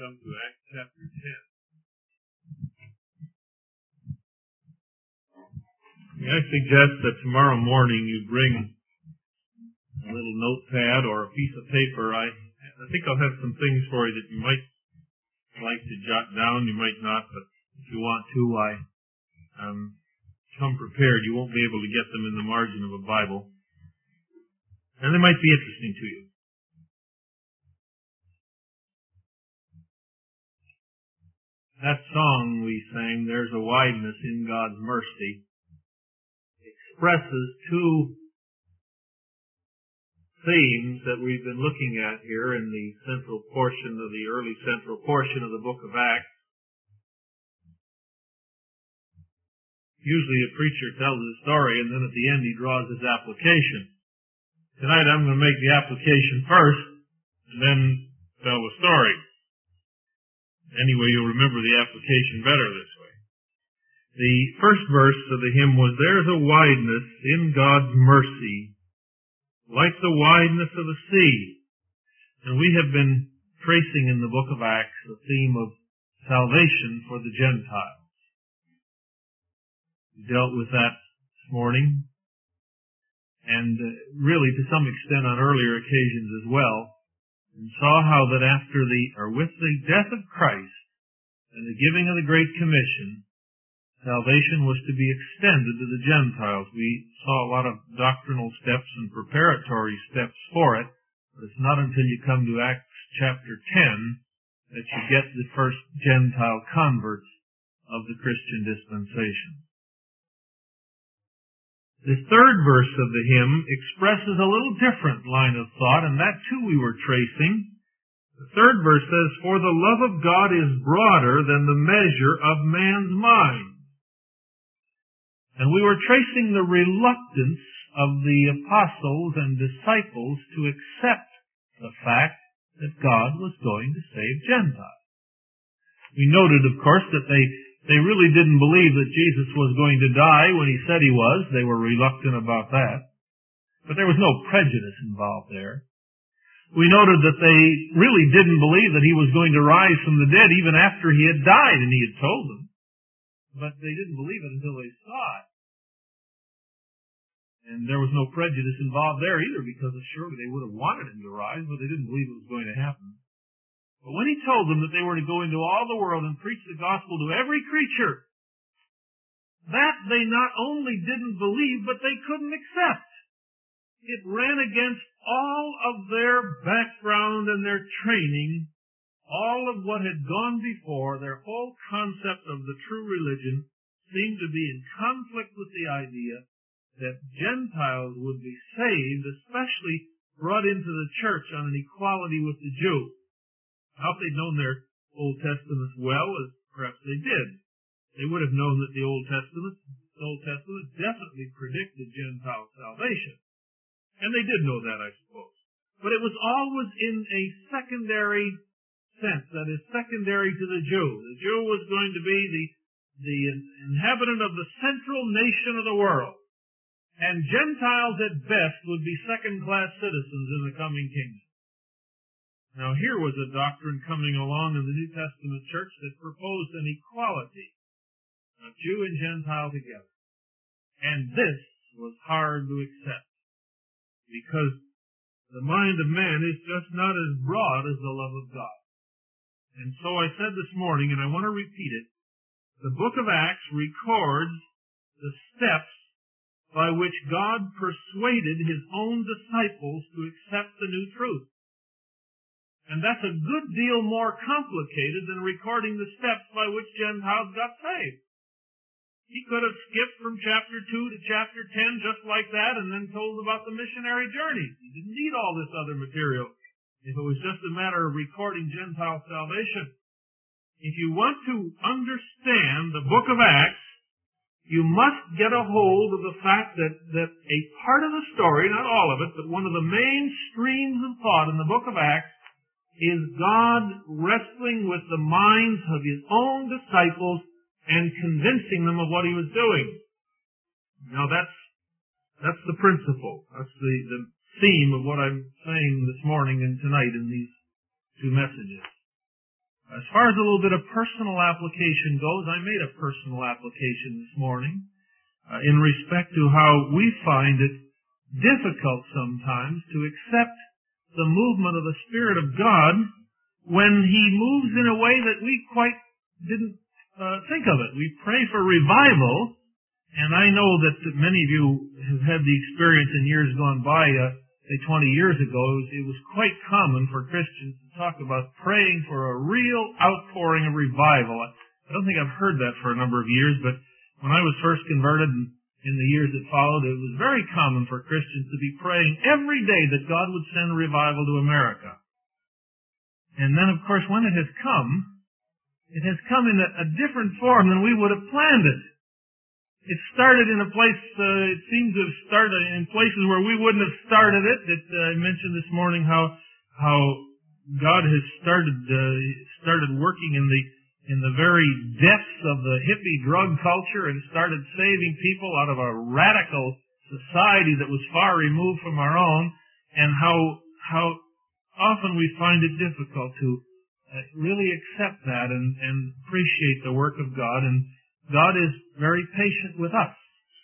come to Acts chapter 10. I suggest that tomorrow morning you bring a little notepad or a piece of paper. I think I'll have some things for you that you might like to jot down. You might not, but if you want to, come prepared. You won't be able to get them in the margin of a Bible. And they might be interesting to you. That song we sang, There's a Wideness in God's Mercy, expresses two themes that we've been looking at here in the early central portion of the book of Acts. Usually a preacher tells a story and then at the end he draws his application. Tonight I'm going to make the application first and then tell the story. Anyway, you'll remember the application better this way. The first verse of the hymn was, There's a wideness in God's mercy, like the wideness of the sea. And we have been tracing in the book of Acts the theme of salvation for the Gentiles. We dealt with that this morning, and really to some extent on earlier occasions as well, and saw how that with the death of Christ and the giving of the Great Commission, salvation was to be extended to the Gentiles. We saw a lot of doctrinal steps and preparatory steps for it, but it's not until you come to Acts chapter 10 that you get the first Gentile converts of the Christian dispensation. The third verse of the hymn expresses a little different line of thought, and that too we were tracing. The third verse says, For the love of God is broader than the measure of man's mind. And we were tracing the reluctance of the apostles and disciples to accept the fact that God was going to save Gentiles. We noted, of course, that they really didn't believe that Jesus was going to die when he said he was. They were reluctant about that. But there was no prejudice involved there. We noted that they really didn't believe that he was going to rise from the dead even after he had died, and he had told them. But they didn't believe it until they saw it. And there was no prejudice involved there either, because surely they would have wanted him to rise, but they didn't believe it was going to happen. But when he told them that they were to go into all the world and preach the gospel to every creature, that they not only didn't believe, but they couldn't accept. It ran against all of their background and their training, all of what had gone before. Their whole concept of the true religion seemed to be in conflict with the idea that Gentiles would be saved, especially brought into the church on an equality with the Jew. Now, if they'd known their Old Testament well, as perhaps they did, they would have known that the Old Testament definitely predicted Gentile salvation. And they did know that, I suppose. But it was always in a secondary sense, that is, secondary to the Jew. The Jew was going to be the inhabitant of the central nation of the world. And Gentiles at best would be second-class citizens in the coming kingdom. Now here was a doctrine coming along in the New Testament church that proposed an equality of Jew and Gentile together. And this was hard to accept, because the mind of man is just not as broad as the love of God. And so I said this morning, and I want to repeat it, the book of Acts records the steps by which God persuaded his own disciples to accept the new truth. And that's a good deal more complicated than recording the steps by which Gentiles got saved. He could have skipped from chapter 2 to chapter 10 just like that and then told about the missionary journeys. He didn't need all this other material if it was just a matter of recording Gentile salvation. If you want to understand the book of Acts, you must get a hold of the fact that a part of the story, not all of it, but one of the main streams of thought in the book of Acts is God wrestling with the minds of his own disciples and convincing them of what he was doing. Now that's the principle. That's the theme of what I'm saying this morning and tonight in these two messages. As far as a little bit of personal application goes, I made a personal application this morning in respect to how we find it difficult sometimes to accept the movement of the Spirit of God when He moves in a way that we quite didn't think of it. We pray for revival, and I know that many of you have had the experience in years gone by, say 20 years ago, it was quite common for Christians to talk about praying for a real outpouring of revival. I don't think I've heard that for a number of years, but when I was first converted in the years that followed, it was very common for Christians to be praying every day that God would send revival to America. And then, of course, when it has come in a different form than we would have planned it. It started in a place, it seems to have started in places where we wouldn't have started it. I mentioned this morning how God has started working in the very depths of the hippie drug culture and started saving people out of a radical society that was far removed from our own, and how often we find it difficult to really accept that and appreciate the work of God. And God is very patient with us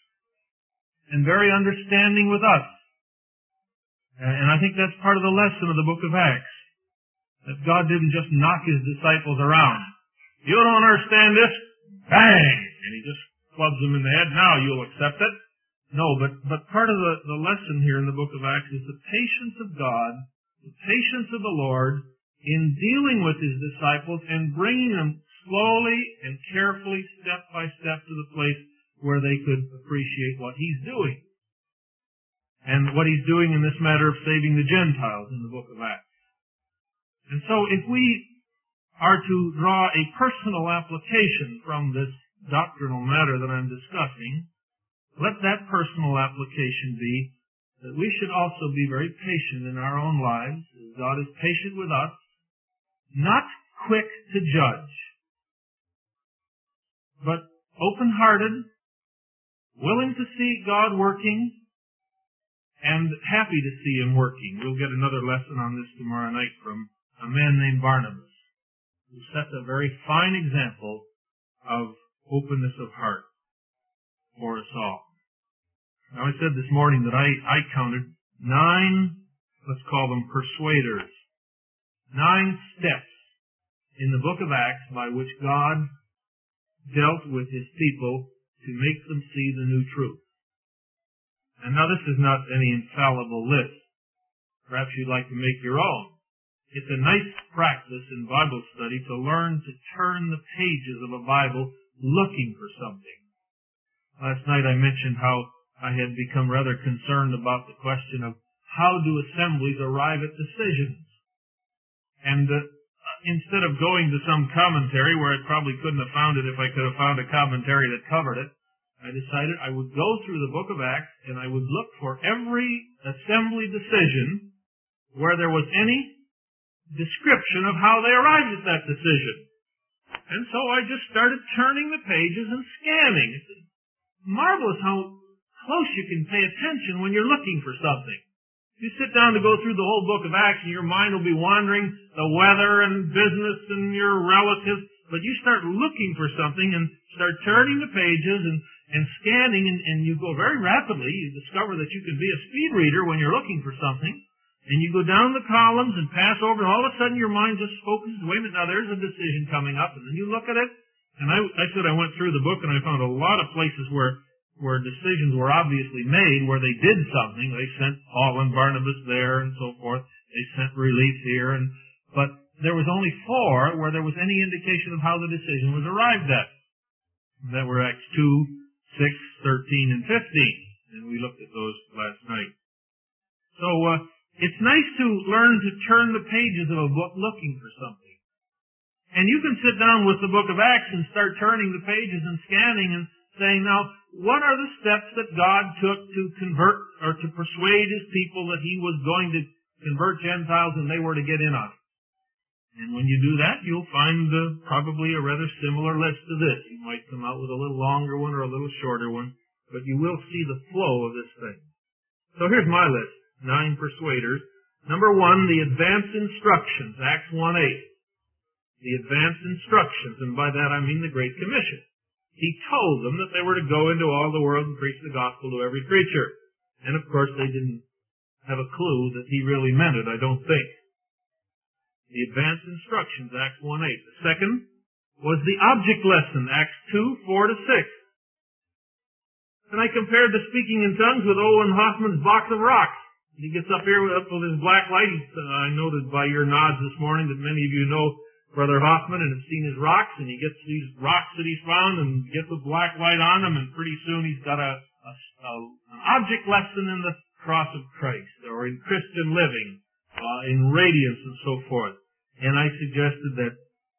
and very understanding with us. And I think that's part of the lesson of the book of Acts, that God didn't just knock His disciples around. You don't understand this? Bang! And He just clubs them in the head. Now you'll accept it. No, but part of the lesson here in the book of Acts is the patience of God, the patience of the Lord in dealing with His disciples and bringing them slowly and carefully, step by step, to the place where they could appreciate what He's doing. And what He's doing in this matter of saving the Gentiles in the book of Acts. And so if we are to draw a personal application from this doctrinal matter that I'm discussing, let that personal application be that we should also be very patient in our own lives, as God is patient with us, not quick to judge, but open-hearted, willing to see God working, and happy to see Him working. We'll get another lesson on this tomorrow night from a man named Barnabas, who sets a very fine example of openness of heart for us all. Now, I said this morning that I counted 9, let's call them persuaders, 9 steps in the book of Acts by which God dealt with His people to make them see the new truth. And now this is not any infallible list. Perhaps you'd like to make your own. It's a nice practice in Bible study to learn to turn the pages of a Bible looking for something. Last night I mentioned how I had become rather concerned about the question of how do assemblies arrive at decisions. And instead of going to some commentary where I probably couldn't have found it if I could have found a commentary that covered it, I decided I would go through the book of Acts and I would look for every assembly decision where there was any description of how they arrived at that decision. And so I just started turning the pages and scanning. It's marvelous how close you can pay attention when you're looking for something. You sit down to go through the whole book of Acts and your mind will be wandering the weather and business and your relatives, but you start looking for something and start turning the pages and scanning, and you go very rapidly. You discover that you can be a speed reader when you're looking for something, and you go down the columns and pass over, and all of a sudden your mind just focuses, wait a minute, now there's a decision coming up, and then you look at it, and I said I went through the book and I found a lot of places where decisions were obviously made, where they did something. They sent Paul and Barnabas there and so forth. They sent relief here, but there was only 4 where there was any indication of how the decision was arrived at. That were Acts 2, 6, 13, and 15. And we looked at those last night. So it's nice to learn to turn the pages of a book looking for something. And you can sit down with the book of Acts and start turning the pages and scanning and saying, now, what are the steps that God took to convert or to persuade His people that He was going to convert Gentiles and they were to get in on it? And when you do that, you'll find probably a rather similar list to this. You might come out with a little longer one or a little shorter one, but you will see the flow of this thing. So here's my list, 9 persuaders. Number 1, the advanced instructions, Acts 1:8. the advanced instructions, and by that I mean the Great Commission. He told them that they were to go into all the world and preach the gospel to every creature. And of course they didn't have a clue that he really meant it, I don't think. The advanced instructions, Acts 1:8. The second was the object lesson, Acts 2:4-6. And I compared the speaking in tongues with Owen Hoffman's box of rocks. He gets up here with his black light. I noted by your nods this morning that many of you know Brother Hoffman and have seen his rocks, and he gets these rocks that he's found and gets a black light on them, and pretty soon he's got an object lesson in the cross of Christ, or in Christian living, in radiance and so forth. And I suggested that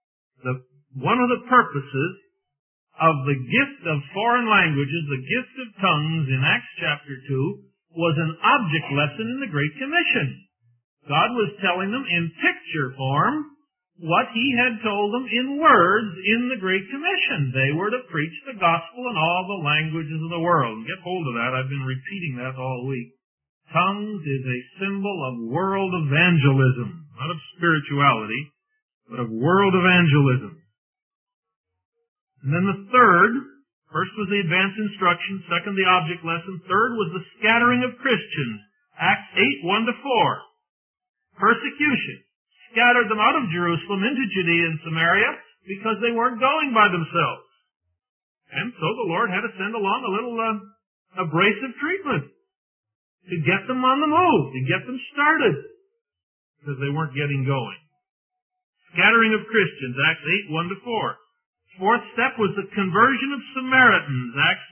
one of the purposes of the gift of foreign languages, the gift of tongues in Acts chapter 2, was an object lesson in the Great Commission. God was telling them in picture form what he had told them in words in the Great Commission. They were to preach the gospel in all the languages of the world. Get hold of that. I've been repeating that all week. Tongues is a symbol of world evangelism, not of spirituality, but of world evangelism. And then the third, first was the advanced instruction, second the object lesson, third was the scattering of Christians, Acts 8:1-4. Persecution scattered them out of Jerusalem into Judea and Samaria because they weren't going by themselves. And so the Lord had to send along a little abrasive treatment to get them on the move, to get them started, because they weren't getting going. Scattering of Christians, Acts 8:1-4. Fourth step was the conversion of Samaritans, Acts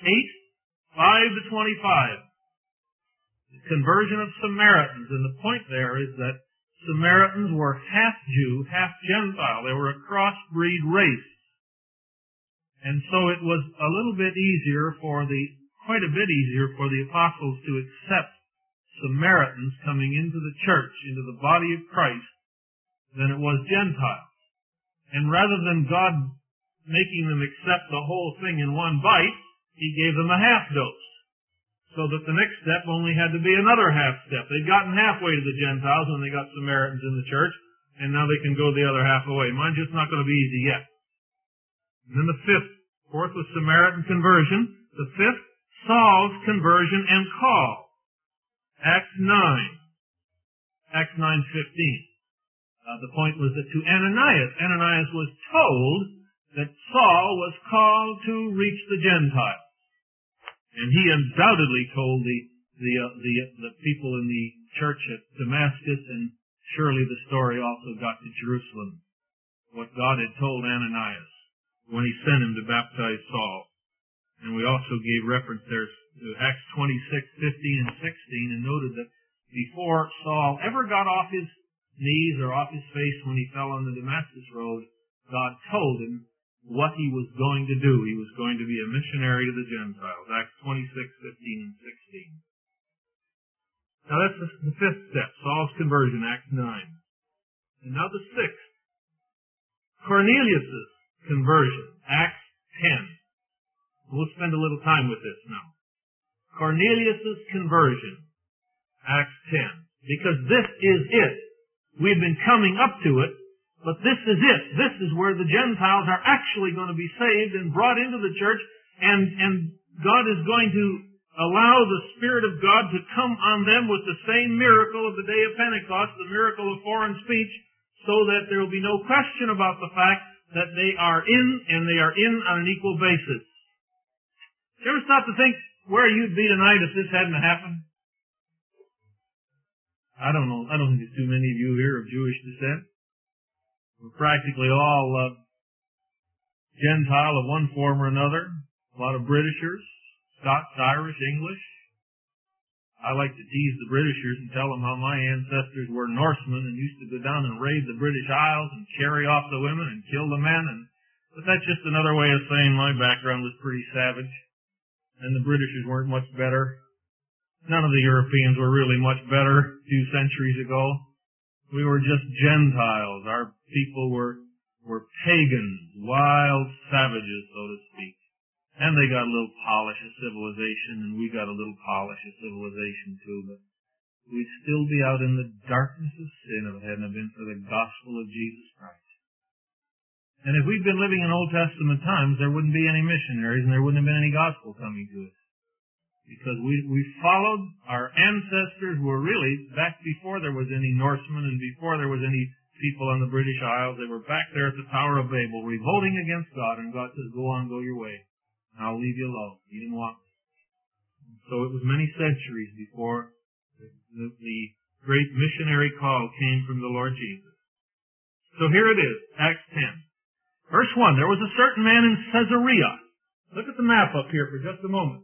8:5-25. The conversion of Samaritans, and the point there is that Samaritans were half Jew, half Gentile. They were a crossbreed race. And so it was a little bit easier quite a bit easier for the apostles to accept Samaritans coming into the church, into the body of Christ, than it was Gentiles. And rather than God making them accept the whole thing in one bite, he gave them a half dose. So that the next step only had to be another half step. They'd gotten halfway to the Gentiles when they got Samaritans in the church, and now they can go the other half away. Mine's just not going to be easy yet. And then fourth was Samaritan conversion. The fifth, Saul's conversion and call. Acts 9:15. The point was that to Ananias was told that Saul was called to reach the Gentiles. And he undoubtedly told the people in the church at Damascus, and surely the story also got to Jerusalem, what God had told Ananias when he sent him to baptize Saul. And we also gave reference there to Acts 26:15 and 16, and noted that before Saul ever got off his knees or off his face when he fell on the Damascus road, God told him what he was going to do. He was going to be a missionary to the Gentiles. Acts 26:15 and 16. Now that's the fifth step, Saul's conversion, Acts 9. And now the sixth, Cornelius' conversion, Acts 10. We'll spend a little time with this now. Cornelius' conversion, Acts 10. Because this is it. We've been coming up to it, but this is it. This is where the Gentiles are actually going to be saved and brought into the church, and God is going to allow the Spirit of God to come on them with the same miracle of the day of Pentecost, the miracle of foreign speech, so that there will be no question about the fact that they are in, and they are in on an equal basis. You ever stop to think where you'd be tonight if this hadn't happened? I don't know. I don't think there's too many of you here of Jewish descent. We're practically all Gentile of one form or another. A lot of Britishers, Scots, Irish, English. I like to tease the Britishers and tell them how my ancestors were Norsemen and used to go down and raid the British Isles and carry off the women and kill the men. But that's just another way of saying my background was pretty savage. And the Britishers weren't much better. None of the Europeans were really much better 2 centuries ago. We were just Gentiles. Our people were pagans, wild savages, so to speak. And they got a little polish of civilization, and we got a little polish of civilization too, but we'd still be out in the darkness of sin if it hadn't been for the gospel of Jesus Christ. And if we'd been living in Old Testament times, there wouldn't be any missionaries and there wouldn't have been any gospel coming to us. Because we followed our ancestors were really back before there was any Norsemen and before there was any people on the British Isles. They were back there at the Tower of Babel revolting against God, and God says, go on, go your way. And I'll leave you alone. You didn't want me. So it was many centuries before the great missionary call came from the Lord Jesus. So here it is, Acts 10. Verse 1, there was a certain man in Caesarea. Look at the map up here for just a moment.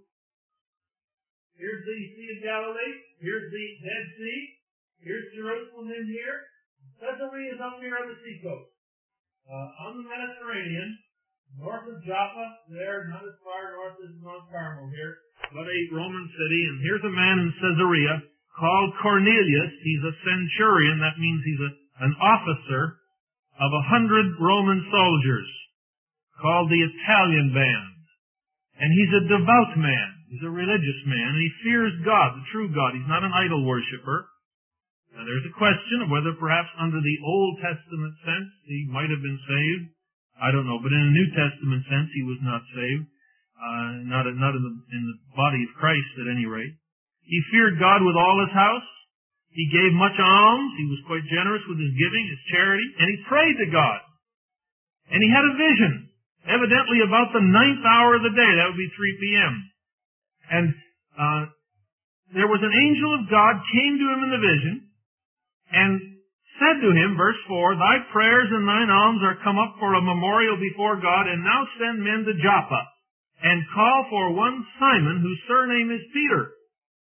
Here's the Sea of Galilee. Here's the Dead Sea. Here's Jerusalem in here. Caesarea is up here on the seacoast. On the Mediterranean, north of Joppa, there, not as far north as Mount Carmel here, but a Roman city. And here's a man in Caesarea called Cornelius. He's a centurion. That means he's an officer of 100 Roman soldiers called the Italian Band. And he's a devout man. He's a religious man, and he fears God, the true God. He's not an idol worshiper. Now there's a question of whether perhaps under the Old Testament sense he might have been saved. I don't know, but in a New Testament sense he was not saved. Not in the body of Christ at any rate. He feared God with all his house. He gave much alms. He was quite generous with his giving, his charity, and he prayed to God. And he had a vision, evidently about the 9th hour of the day. That would be 3 p.m. And there was an angel of God came to him in the vision and said to him, verse 4, thy prayers and thine alms are come up for a memorial before God, and now send men to Joppa and call for one Simon, whose surname is Peter.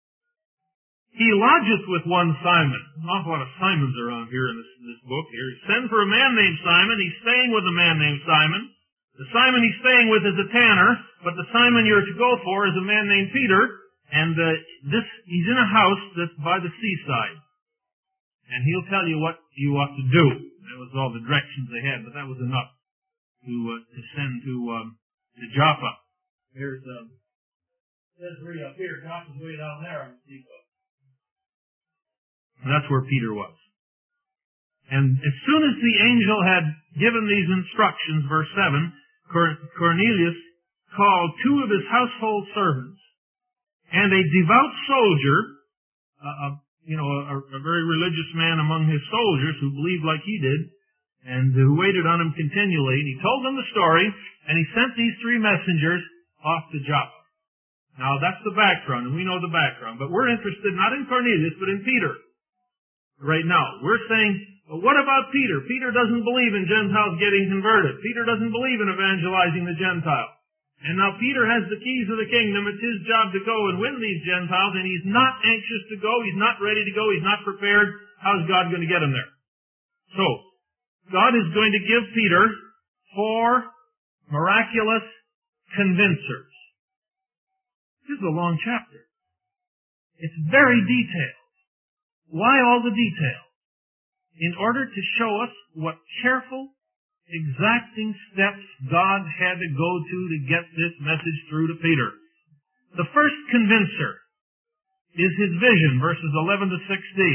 He lodgeth with one Simon. An awful lot of Simons around here in this book here. Send for a man named Simon. He's staying with a man named Simon. The Simon he's staying with is a tanner, but the Simon you're to go for is a man named Peter, and he's in a house that's by the seaside. And he'll tell you what you ought to do. That was all the directions they had, but that was enough to send to Joppa. Here's Caesarea up here. Joppa's way down there on the seacoast. And that's where Peter was. And as soon as the angel had given these instructions, verse 7, Cornelius called 2 of his household servants and a devout soldier, a very religious man among his soldiers who believed like he did and who waited on him continually. And he told them the story, and he sent these 3 messengers off to Joppa. Now that's the background, and we know the background, but we're interested not in Cornelius, but in Peter. Right now, we're saying, well, what about Peter? Peter doesn't believe in Gentiles getting converted. Peter doesn't believe in evangelizing the Gentile. And now Peter has the keys of the kingdom. It's his job to go and win these Gentiles, and he's not anxious to go. He's not ready to go. He's not prepared. How's God going to get him there? So, God is going to give Peter 4 miraculous convincers. This is a long chapter. It's very detailed. Why all the detail? In order to show us what careful, exacting steps God had to go to get this message through to Peter. The first convincer is his vision, verses 11 to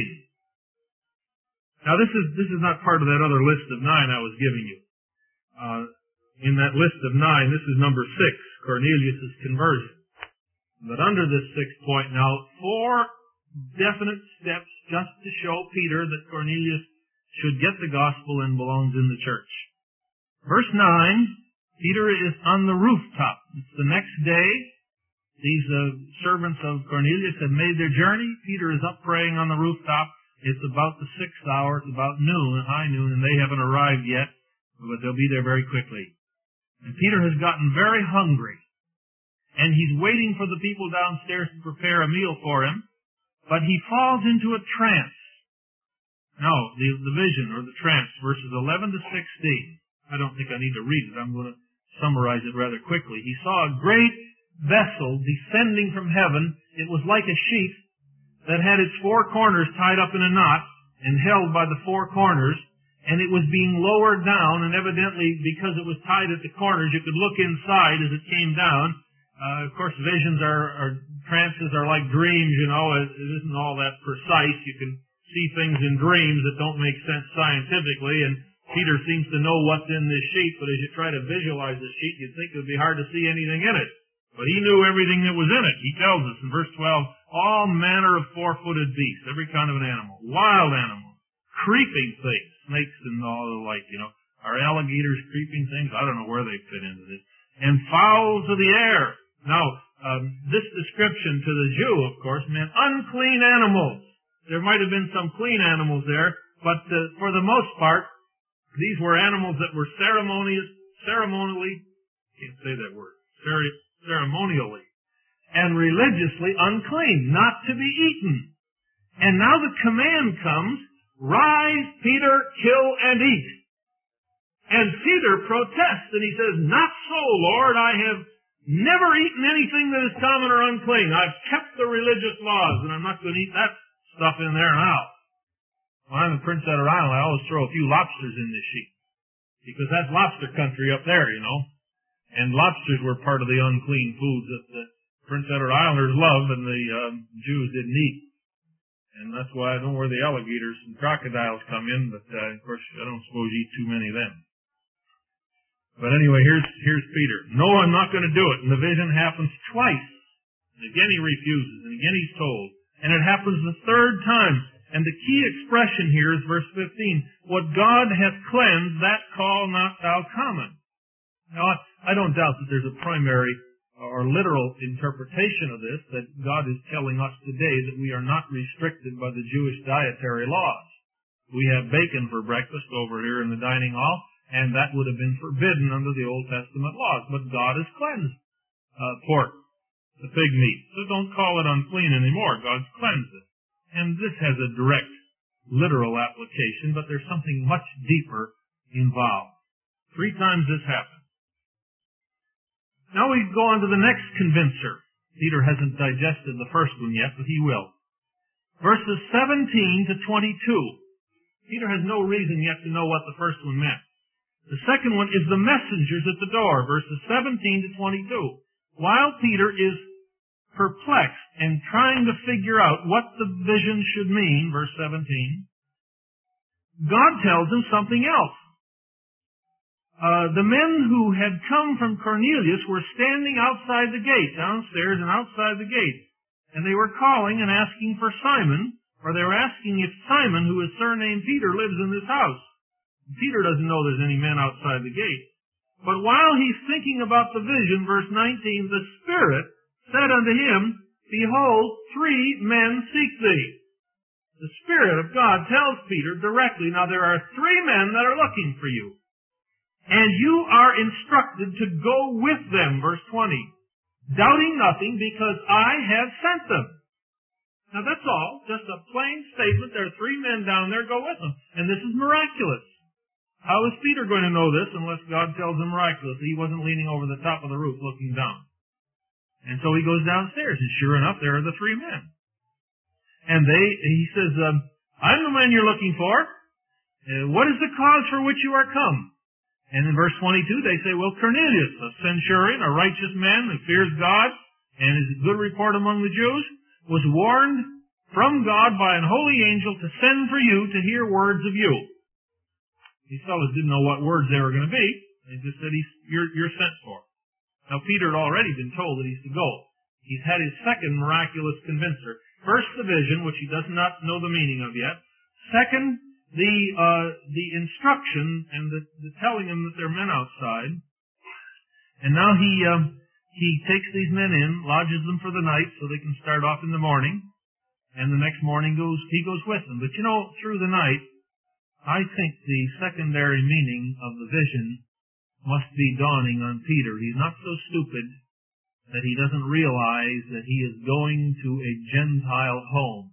16. Now this is not part of that other list of 9 I was giving you. In that list of 9, this is number 6, Cornelius' conversion. But under this 6th point now, 4 definite steps just to show Peter that Cornelius should get the gospel and belongs in the church. Verse 9, Peter is on the rooftop. It's the next day. These servants of Cornelius have made their journey. Peter is up praying on the rooftop. It's about the 6th hour. It's about noon, high noon, and they haven't arrived yet, but they'll be there very quickly. And Peter has gotten very hungry, and he's waiting for the people downstairs to prepare a meal for him. But he falls into a trance. No, the vision or the trance, verses 11 to 16. I don't think I need to read it. I'm going to summarize it rather quickly. He saw a great vessel descending from heaven. It was like a sheet that had its 4 corners tied up in a knot and held by the 4 corners. And it was being lowered down, and evidently because it was tied at the corners, you could look inside as it came down. Of course, visions trances are like dreams, it isn't all that precise. You can see things in dreams that don't make sense scientifically, and Peter seems to know what's in this sheet, but as you try to visualize the sheet, you'd think it would be hard to see anything in it. But he knew everything that was in it. He tells us in verse 12, all manner of four-footed beasts, every kind of an animal, wild animals, creeping things, snakes and all the like, Are alligators creeping things? I don't know where they fit into this. And fowls of the air. Now, this description to the Jew, of course, meant unclean animals. There might have been some clean animals there, but for the most part, these were animals that were ceremonially, can't say that word, ceremonially and religiously unclean, not to be eaten. And now the command comes, rise, Peter, kill and eat. And Peter protests and he says, not so, Lord, I have never eaten anything that is common or unclean. I've kept the religious laws and I'm not going to eat that stuff in there now. When I'm in Prince Edward Island, I always throw a few lobsters in this sheet because that's lobster country up there, And lobsters were part of the unclean foods that the Prince Edward Islanders loved and the Jews didn't eat. And that's why I don't know where the alligators and crocodiles come in, but of course I don't suppose you eat too many of them. But anyway, here's Peter. No, I'm not going to do it. And the vision happens twice. And again he refuses, and again he's told. And it happens the third time. And the key expression here is verse 15. What God hath cleansed, that call not thou common. Now, I don't doubt that there's a primary or literal interpretation of this, that God is telling us today that we are not restricted by the Jewish dietary laws. We have bacon for breakfast over here in the dining hall, and that would have been forbidden under the Old Testament laws. But God has cleansed pork, the pig meat. So don't call it unclean anymore. God's cleansed it. And this has a direct, literal application, but there's something much deeper involved. 3 times this happened. Now we go on to the next convincer. Peter hasn't digested the first one yet, but he will. Verses 17 to 22. Peter has no reason yet to know what the first one meant. The second one is the messengers at the door, verses 17 to 22. While Peter is perplexed and trying to figure out what the vision should mean, verse 17, God tells him something else. The men who had come from Cornelius were standing outside the gate, downstairs and outside the gate. And they were calling and asking for Simon, or they were asking if Simon, who is surnamed Peter, lives in this house. Peter doesn't know there's any men outside the gate. But while he's thinking about the vision, verse 19, the Spirit said unto him, behold, 3 men seek thee. The Spirit of God tells Peter directly, now there are 3 men that are looking for you. And you are instructed to go with them, verse 20, doubting nothing because I have sent them. Now that's all, just a plain statement. There are 3 men down there, go with them. And this is miraculous. How is Peter going to know this unless God tells him miraculously? He wasn't leaning over the top of the roof looking down. And so he goes downstairs, and sure enough, there are the 3 men. And he says, I'm the man you're looking for. What is the cause for which you are come? And in verse 22, they say, well, Cornelius, a centurion, a righteous man who fears God and is a good report among the Jews, was warned from God by an holy angel to send for you to hear words of you. These fellows didn't know what words they were going to be. They just said, you're sent for. Now, Peter had already been told that he's to go. He's had his second miraculous convincer. First, the vision, which he does not know the meaning of yet. Second, the instruction and the telling him that there are men outside. And now he takes these men in, lodges them for the night so they can start off in the morning. And the next morning he goes with them. But through the night, I think the secondary meaning of the vision must be dawning on Peter. He's not so stupid that he doesn't realize that he is going to a Gentile home,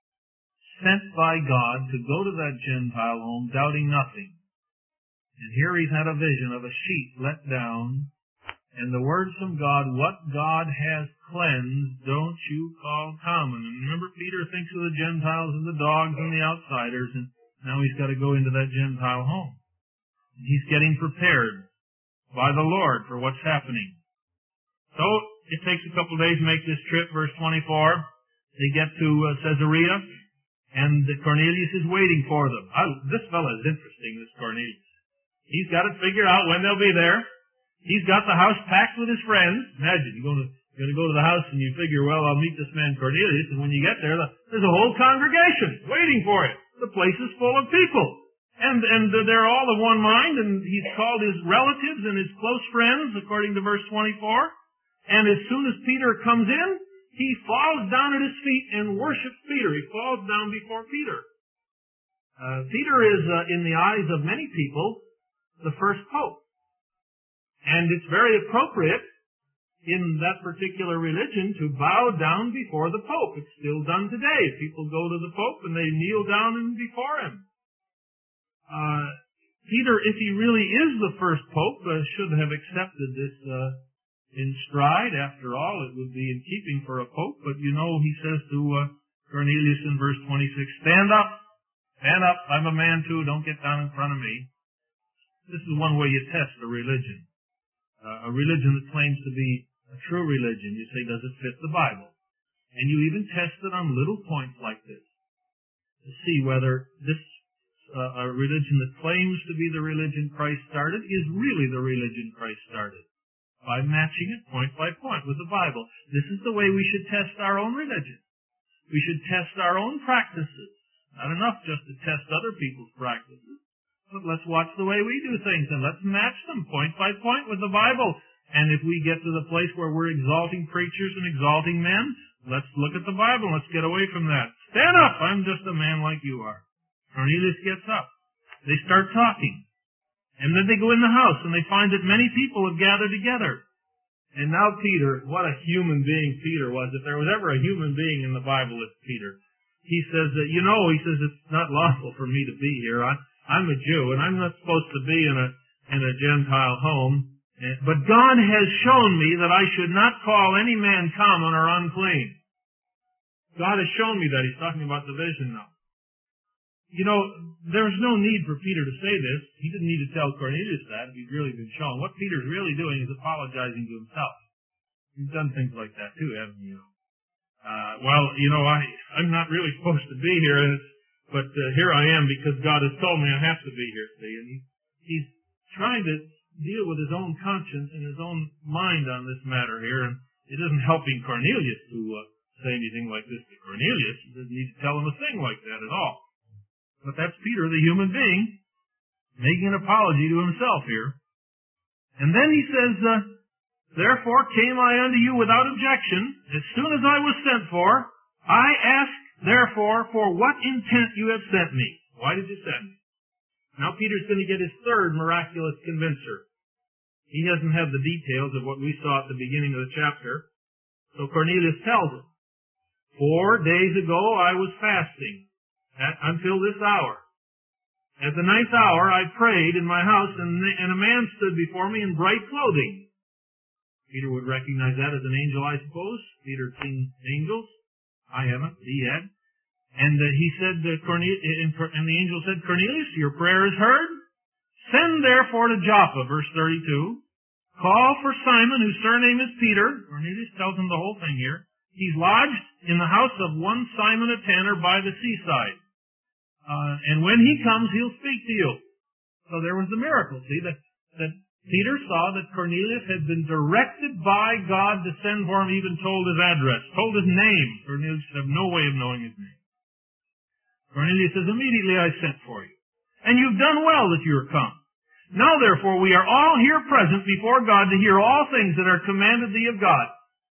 sent by God to go to that Gentile home, doubting nothing. And here he's had a vision of a sheep let down, and the words from God, what God has cleansed, don't you call common. And remember, Peter thinks of the Gentiles and the dogs and the outsiders, and now he's got to go into that Gentile home. And he's getting prepared by the Lord for what's happening. So it takes a couple of days to make this trip, verse 24. They get to Caesarea, and Cornelius is waiting for them. This fellow is interesting, this Cornelius. He's got it figured out when they'll be there. He's got the house packed with his friends. Imagine, you're going to go to the house and you figure, well, I'll meet this man Cornelius, and when you get there, there's a whole congregation waiting for you. The place is full of people. And they're all of one mind, and he's called his relatives and his close friends, according to verse 24. And as soon as Peter comes in, he falls down at his feet and worships Peter. He falls down before Peter. Peter is, in the eyes of many people, the first pope. And it's very appropriate in that particular religion to bow down before the Pope. It's still done today. People go to the Pope and they kneel down before him. Peter, if he really is the first Pope, should have accepted this in stride. After all, it would be in keeping for a Pope. But you know, he says to Cornelius in verse 26, stand up, I'm a man too, don't get down in front of me. This is one way you test a religion. A religion that claims to be a true religion. You say, does it fit the Bible? And you even test it on little points like this to see whether this a religion that claims to be the religion Christ started is really the religion Christ started, by matching it point by point with the Bible. This is the way we should test our own religion. We should test our own practices. Not enough just to test other people's practices, but let's watch the way we do things and let's match them point by point with the Bible. And if we get to the place where we're exalting preachers and exalting men, let's look at the Bible. Let's get away from that. Stand up! I'm just a man like you are. Cornelius gets up. They start talking. And then they go in the house and they find that many people have gathered together. And now Peter, what a human being Peter was. If there was ever a human being in the Bible, it's Peter. He says that, it's not lawful for me to be here. I'm a Jew and I'm not supposed to be in a Gentile home. But God has shown me that I should not call any man common or unclean. God has shown me that. He's talking about the vision now. There's no need for Peter to say this. He didn't need to tell Cornelius that if he'd really been shown. What Peter's really doing is apologizing to himself. He's done things like that too, hasn't he? I'm not really supposed to be here, but here I am because God has told me I have to be here, see? And he's trying to deal with his own conscience and his own mind on this matter here, and it isn't helping Cornelius to say anything like this to Cornelius. He doesn't need to tell him a thing like that at all. But that's Peter, the human being, making an apology to himself here. And then he says, therefore came I unto you without objection, as soon as I was sent for. I ask, therefore, for what intent you have sent me. Why did you send me? Now Peter's going to get his third miraculous convincer. He doesn't have the details of what we saw at the beginning of the chapter. So Cornelius tells him, 4 days ago I was fasting until this hour. At the 9th hour I prayed in my house, and a man stood before me in bright clothing. Peter would recognize that as an angel, I suppose. Peter had seen angels. I haven't, but he had. And he said, and the angel said, Cornelius, your prayer is heard. Send therefore to Joppa, verse 32. Call for Simon, whose surname is Peter. Cornelius tells him the whole thing here. He's lodged in the house of one Simon a tanner by the seaside. And when he comes, he'll speak to you. So there was the miracle, see, that Peter saw that Cornelius had been directed by God to send for him, even told his address, told his name. Cornelius had no way of knowing his name. Cornelius says, immediately I sent for you. And you've done well that you are come. Now therefore we are all here present before God to hear all things that are commanded thee of God.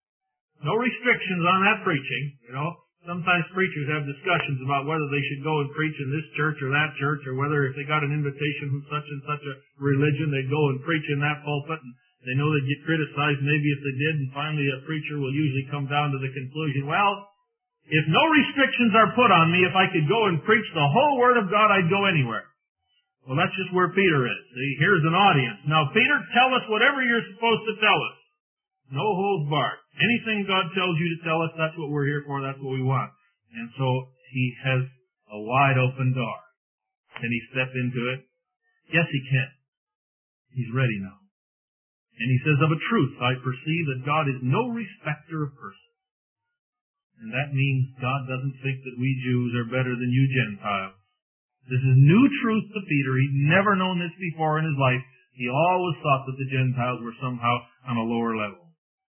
No restrictions on that preaching. Sometimes preachers have discussions about whether they should go and preach in this church or that church, or whether if they got an invitation from such and such a religion, they'd go and preach in that pulpit, and they know they'd get criticized maybe if they did, and finally a preacher will usually come down to the conclusion, well, if no restrictions are put on me, if I could go and preach the whole Word of God, I'd go anywhere. Well, that's just where Peter is. See, here's an audience. Now, Peter, tell us whatever you're supposed to tell us. No holds barred. Anything God tells you to tell us, that's what we're here for, that's what we want. And so he has a wide open door. Can he step into it? Yes, he can. He's ready now. And he says, of a truth, I perceive that God is no respecter of persons. And that means God doesn't think that we Jews are better than you Gentiles. This is new truth to Peter. He'd never known this before in his life. He always thought that the Gentiles were somehow on a lower level.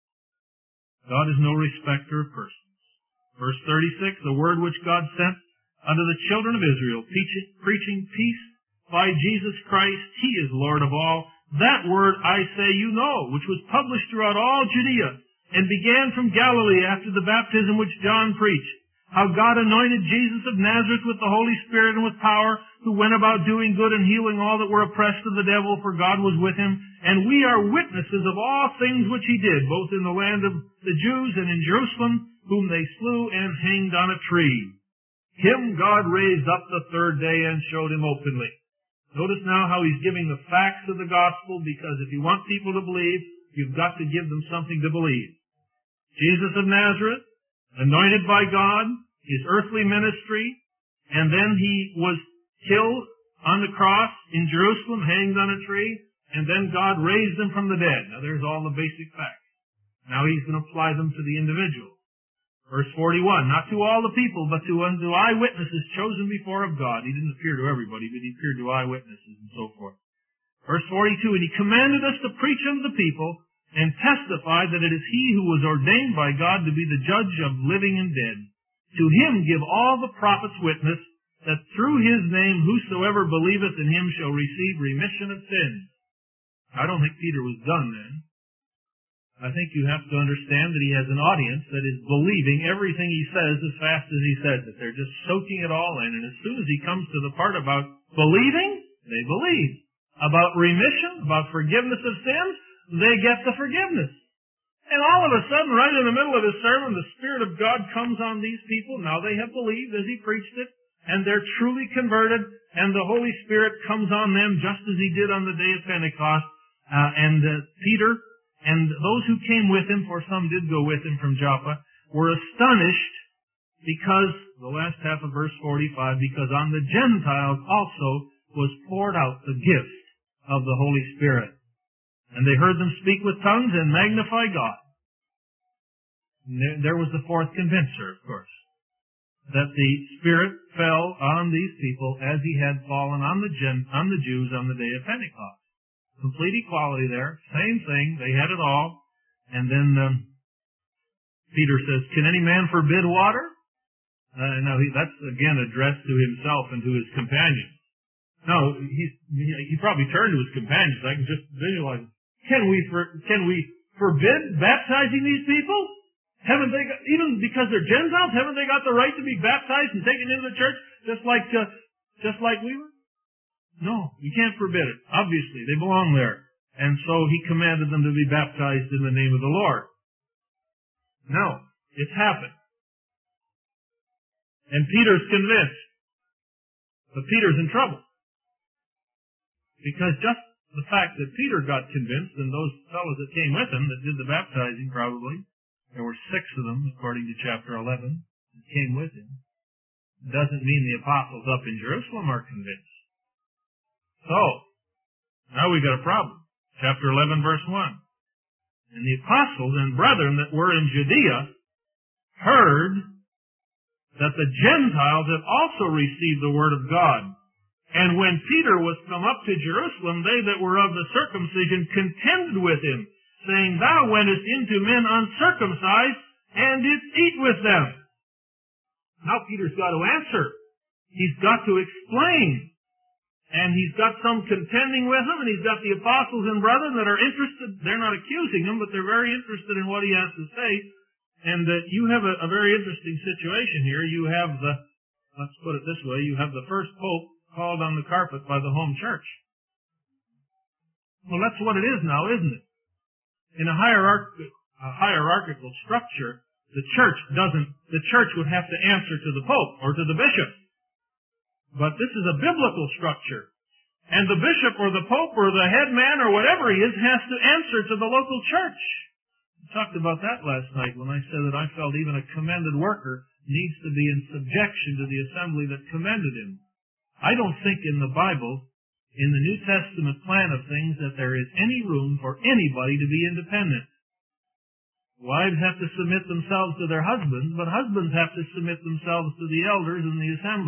God is no respecter of persons. Verse 36, the word which God sent unto the children of Israel, preaching peace by Jesus Christ, He is Lord of all. That word, I say, you know, which was published throughout all Judea, and began from Galilee after the baptism which John preached, how God anointed Jesus of Nazareth with the Holy Spirit and with power, who went about doing good and healing all that were oppressed of the devil, for God was with him. And we are witnesses of all things which he did, both in the land of the Jews and in Jerusalem, whom they slew and hanged on a tree. Him God raised up the third day and showed him openly. Notice now how he's giving the facts of the gospel, because if you want people to believe, you've got to give them something to believe. Jesus of Nazareth, anointed by God, his earthly ministry, and then he was killed on the cross in Jerusalem, hanged on a tree, and then God raised him from the dead. Now there's all the basic facts. Now he's going to apply them to the individual. Verse 41, not to all the people, but to eyewitnesses chosen before of God. He didn't appear to everybody, but he appeared to eyewitnesses and so forth. Verse 42, and he commanded us to preach unto the people and testify that it is he who was ordained by God to be the judge of living and dead. To him give all the prophets witness that through his name whosoever believeth in him shall receive remission of sins. I don't think Peter was done then. I think you have to understand that he has an audience that is believing everything he says as fast as he says it. They're just soaking it all in. And as soon as he comes to the part about believing, they believe. About remission, about forgiveness of sins, they get the forgiveness. And all of a sudden, right in the middle of his sermon, the Spirit of God comes on these people. Now they have believed as he preached it, and they're truly converted, and the Holy Spirit comes on them just as he did on the day of Pentecost. Peter and those who came with him, for some did go with him from Joppa, were astonished because, the last half of verse 45, because on the Gentiles also was poured out the gift of the Holy Spirit. And they heard them speak with tongues and magnify God. And there was the fourth convincer, of course, that the Spirit fell on these people as he had fallen on the Jews on the day of Pentecost. Complete equality there, same thing, they had it all. And then Peter says, can any man forbid water? Now that's again addressed to himself and to his companions. No, he probably turned to his companions. I can just visualize. Can we forbid baptizing these people? Haven't they got, even because they're Gentiles, haven't they got the right to be baptized and taken into the church just like we were? No, you can't forbid it. Obviously, they belong there. And so he commanded them to be baptized in the name of the Lord. Now, it's happened. And Peter's convinced. But Peter's in trouble. Because just the fact that Peter got convinced, and those fellows that came with him that did the baptizing probably, there were 6 of them, according to chapter 11, that came with him, doesn't mean the apostles up in Jerusalem are convinced. So, now we got a problem. Chapter 11, verse 1. And the apostles and brethren that were in Judea heard that the Gentiles had also received the word of God. And when Peter was come up to Jerusalem, they that were of the circumcision contended with him, saying, Thou wentest into men uncircumcised, and didst eat with them. Now Peter's got to answer. He's got to explain. And he's got some contending with him, and he's got the apostles and brethren that are interested. They're not accusing him, but they're very interested in what he has to say. And you have a very interesting situation here. You have let's put it this way, you have the first pope called on the carpet by the home church. Well, that's what it is now, isn't it? In a hierarchical structure, the church would have to answer to the pope or to the bishop. But this is a biblical structure. And the bishop or the pope or the head man or whatever he is has to answer to the local church. We talked about that last night when I said that I felt even a commended worker needs to be in subjection to the assembly that commended him. I don't think in the Bible, in the New Testament plan of things, that there is any room for anybody to be independent. Wives have to submit themselves to their husbands, but husbands have to submit themselves to the elders in the assembly,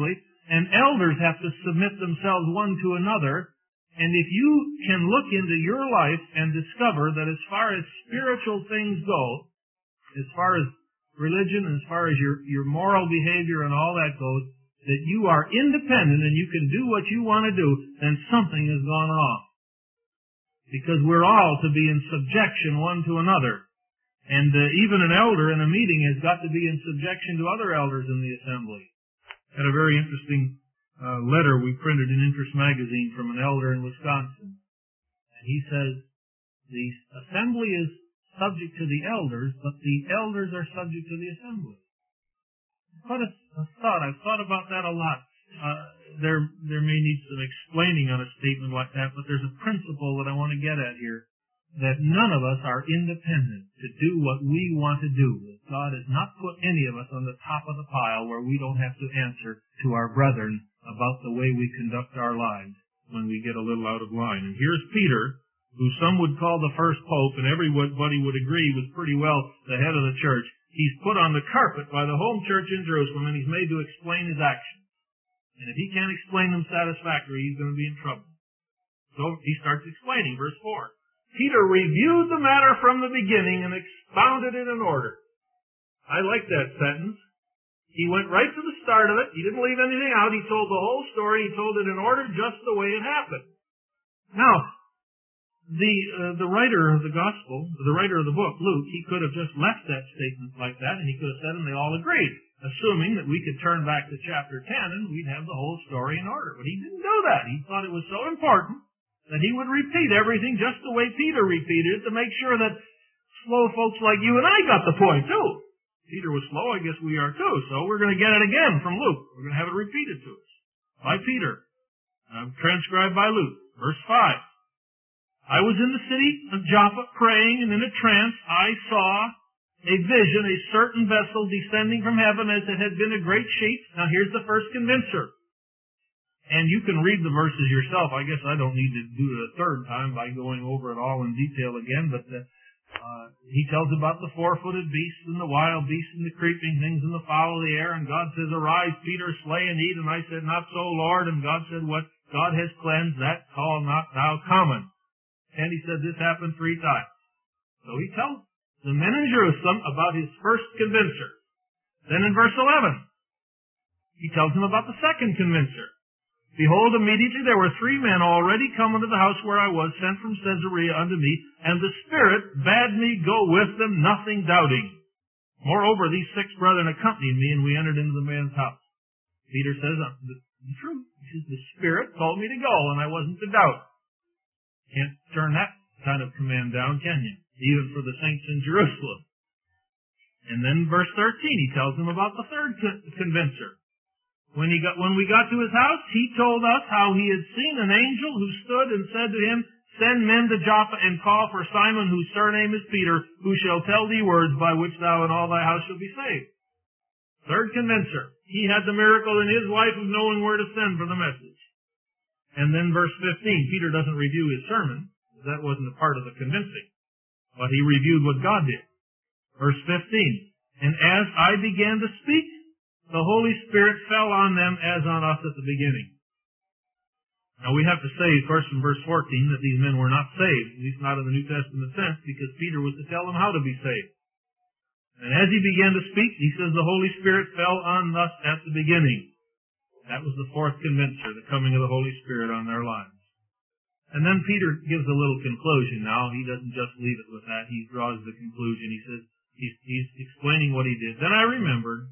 And elders have to submit themselves one to another. And if you can look into your life and discover that as far as spiritual things go, as far as religion, as far as your moral behavior and all that goes, that you are independent and you can do what you want to do, then something has gone wrong. Because we're all to be in subjection one to another. And even an elder in a meeting has got to be in subjection to other elders in the assembly. Had a very interesting letter we printed in Interest Magazine from an elder in Wisconsin. And he says, the assembly is subject to the elders, but the elders are subject to the assembly. What a thought. I've thought about that a lot. There may need some explaining on a statement like that, but there's a principle that I want to get at here, that none of us are independent to do what we want to do. God has not put any of us on the top of the pile where we don't have to answer to our brethren about the way we conduct our lives when we get a little out of line. And here's Peter, who some would call the first pope, and everybody would agree was pretty well the head of the church. He's put on the carpet by the home church in Jerusalem, and he's made to explain his actions. And if he can't explain them satisfactorily, he's going to be in trouble. So he starts explaining, verse 4. Peter reviewed the matter from the beginning and expounded it in order. I like that sentence. He went right to the start of it. He didn't leave anything out. He told the whole story. He told it in order just the way it happened. Now, the writer of the gospel, the writer of the book, Luke, he could have just left that statement like that, and he could have said, and they all agreed, assuming that we could turn back to chapter 10 and we'd have the whole story in order. But he didn't do that. He thought it was so important that he would repeat everything just the way Peter repeated it to make sure that slow folks like you and I got the point, too. Peter was slow, I guess we are too, so we're going to get it again from Luke. We're going to have it repeated to us by Peter, transcribed by Luke. Verse 5. I was in the city of Joppa praying, and in a trance I saw a vision, a certain vessel descending from heaven as it had been a great sheet. Now here's the first convincer. And you can read the verses yourself. I guess I don't need to do it a third time by going over it all in detail again, but he tells about the four-footed beasts and the wild beasts and the creeping things and the fowl of the air. And God says, arise, Peter, slay and eat. And I said, not so, Lord. And God said, what God has cleansed, that call not thou common. And he said this happened 3 times. So he tells the men in Jerusalem about his first convincer. Then in verse 11, he tells them about the second convincer. Behold, immediately there were 3 men already come unto the house where I was, sent from Caesarea unto me, and the Spirit bade me go with them, nothing doubting. Moreover, these 6 brethren accompanied me, and we entered into the man's house. Peter says, the truth. He says, the Spirit told me to go, and I wasn't to doubt. Can't turn that kind of command down, can you? Even for the saints in Jerusalem. And then verse 13, he tells them about the third convincer. When we got to his house, he told us how he had seen an angel who stood and said to him, send men to Joppa and call for Simon, whose surname is Peter, who shall tell thee words by which thou and all thy house shall be saved. Third convincer. He had the miracle in his life of knowing where to send for the message. And then verse 15, Peter doesn't review his sermon. That wasn't a part of the convincing. But he reviewed what God did. Verse 15, and as I began to speak, the Holy Spirit fell on them as on us at the beginning. Now we have to say first in verse 14 that these men were not saved, at least not in the New Testament sense, because Peter was to tell them how to be saved. And as he began to speak, he says the Holy Spirit fell on us at the beginning. That was the fourth convincer, the coming of the Holy Spirit on their lives. And then Peter gives a little conclusion now. He doesn't just leave it with that. He draws the conclusion. He says, he's explaining what he did. Then I remembered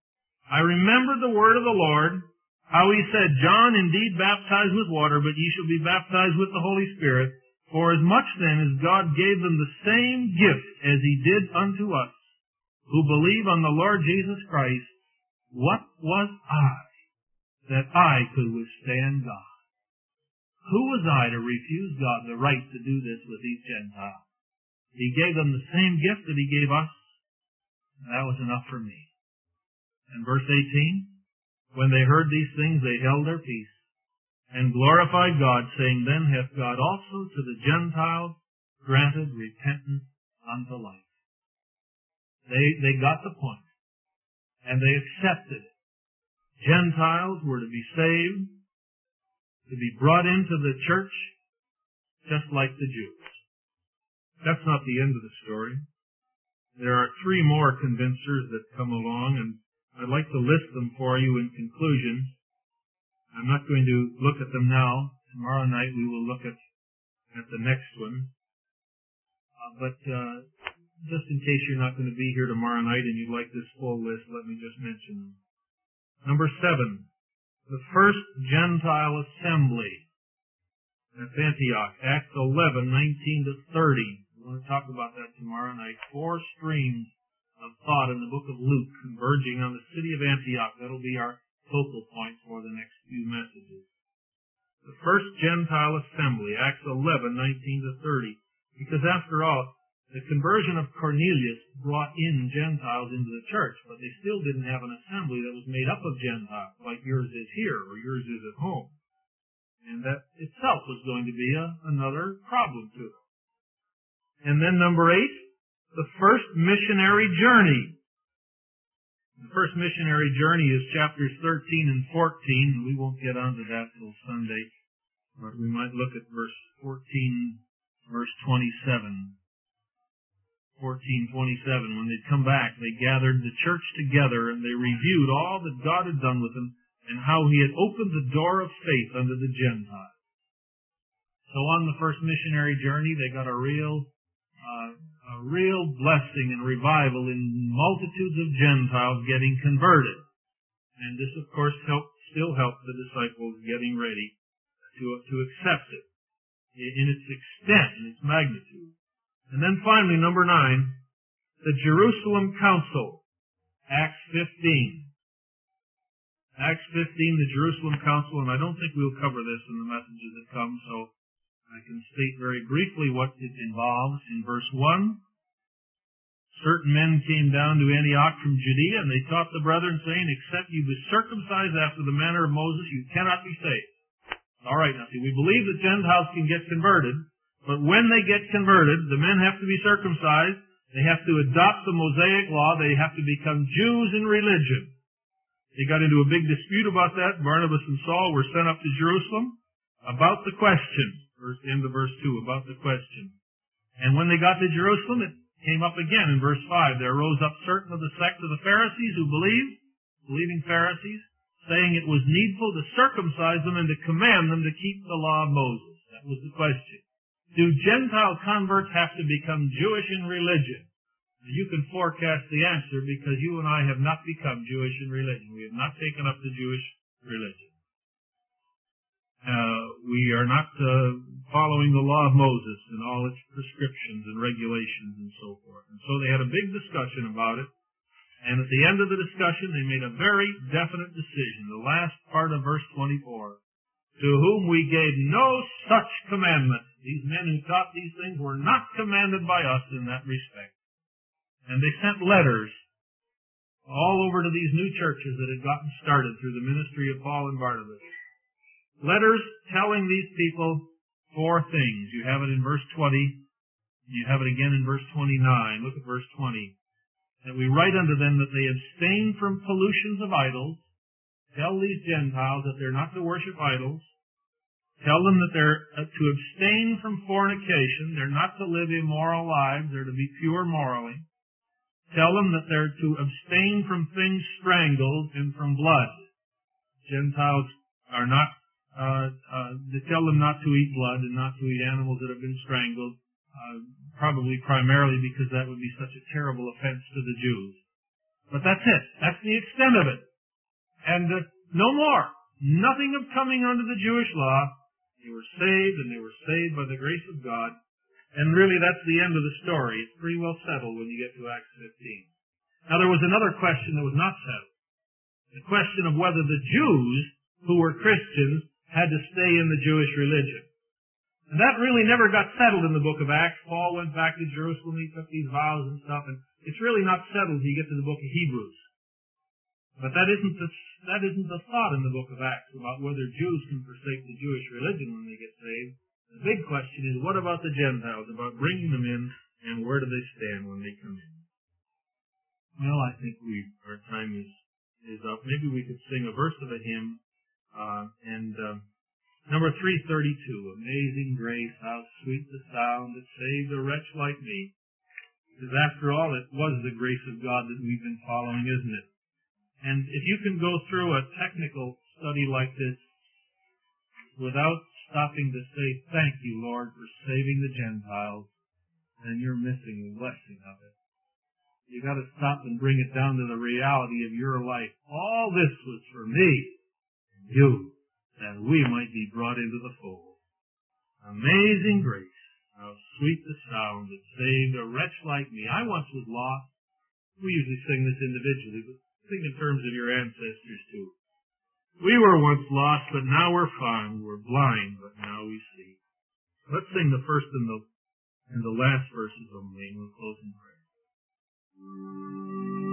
the word of the Lord, how he said, John indeed baptized with water, but ye shall be baptized with the Holy Spirit. For as much then as God gave them the same gift as he did unto us, who believe on the Lord Jesus Christ, what was I that I could withstand God? Who was I to refuse God the right to do this with these Gentiles? He gave them the same gift that he gave us, and that was enough for me. And verse 18, when they heard these things, they held their peace and glorified God, saying, then hath God also to the Gentiles granted repentance unto life. They got the point, and they accepted it. Gentiles were to be saved, to be brought into the church, just like the Jews. That's not the end of the story. There are three more convincers that come along, and I'd like to list them for you in conclusion. I'm not going to look at them now. Tomorrow night we will look at the next one. But just in case you're not going to be here tomorrow night and you'd like this full list, let me just mention them. Number 7, the first Gentile assembly. That's Antioch, Acts 11, 19 to 30. We want to talk about that tomorrow night. 4 streams of thought in the book of Luke converging on the city of Antioch. That'll be our focal point for the next few messages. The first Gentile assembly, Acts 11, 19 to 30. Because after all, the conversion of Cornelius brought in Gentiles into the church, but they still didn't have an assembly that was made up of Gentiles, like yours is here or yours is at home. And that itself was going to be another problem to them. And then number 8, the first missionary journey. The first missionary journey is chapters 13 and 14, and we won't get onto that till Sunday, but we might look at verse 14, verse 27. 14:27, when they'd come back, they gathered the church together and they reviewed all that God had done with them and how he had opened the door of faith unto the Gentiles. So on the first missionary journey, they got a real blessing and revival in multitudes of Gentiles getting converted. And this, of course, still helped the disciples getting ready to accept it in its extent, in its magnitude. And then finally, number 9, the Jerusalem Council, Acts 15. Acts 15, the Jerusalem Council, and I don't think we'll cover this in the messages that come, so I can state very briefly what it involves. In verse 1, certain men came down to Antioch from Judea, and they taught the brethren, saying, except you be circumcised after the manner of Moses, you cannot be saved. All right, now see, we believe that Gentiles can get converted, but when they get converted, the men have to be circumcised, they have to adopt the Mosaic law, they have to become Jews in religion. They got into a big dispute about that. Barnabas and Saul were sent up to Jerusalem about the question. End of verse 2, about the question. And when they got to Jerusalem, it came up again in verse 5. There rose up certain of the sect of the Pharisees who believing Pharisees, saying it was needful to circumcise them and to command them to keep the law of Moses. That was the question. Do Gentile converts have to become Jewish in religion? You can forecast the answer because you and I have not become Jewish in religion. We have not taken up the Jewish religion. We are not following the law of Moses and all its prescriptions and regulations and so forth. And so they had a big discussion about it. And at the end of the discussion, they made a very definite decision. The last part of verse 24. To whom we gave no such commandment. These men who taught these things were not commanded by us in that respect. And they sent letters all over to these new churches that had gotten started through the ministry of Paul and Barnabas. Letters telling these people 4 things. You have it in verse 20. You have it again in verse 29. Look at verse 20. That we write unto them that they abstain from pollutions of idols. Tell these Gentiles that they're not to worship idols. Tell them that they're to abstain from fornication. They're not to live immoral lives. They're to be pure morally. Tell them that they're to abstain from things strangled and from blood. Gentiles are not, they tell them not to eat blood and not to eat animals that have been strangled, probably primarily because that would be such a terrible offense to the Jews. But that's it. That's the extent of it. And no more. Nothing of coming under the Jewish law. They were saved, and they were saved by the grace of God. And really, that's the end of the story. It's pretty well settled when you get to Acts 15. Now, there was another question that was not settled. The question of whether the Jews, who were Christians, had to stay in the Jewish religion. And that really never got settled in the book of Acts. Paul went back to Jerusalem, he took these vows and stuff, and it's really not settled till you get to the book of Hebrews. But that isn't the thought in the book of Acts about whether Jews can forsake the Jewish religion when they get saved. The big question is, what about the Gentiles, about bringing them in, and where do they stand when they come in? Well, I think our time is up. maybe we could sing a verse of a hymn. Number 332, Amazing Grace, how sweet the sound that saved a wretch like me. Because after all, it was the grace of God that we've been following, isn't it? And if you can go through a technical study like this without stopping to say, thank you, Lord, for saving the Gentiles, then you're missing the blessing of it. You got to stop and bring it down to the reality of your life. All this was for me and you, that we might be brought into the fold. Amazing grace, how sweet the sound that saved a wretch like me. I once was lost. We usually sing this individually, but think in terms of your ancestors too. We were once lost, but now we're found. We're blind, but now we see. Let's sing the first and the last verses only, and we'll close in prayer.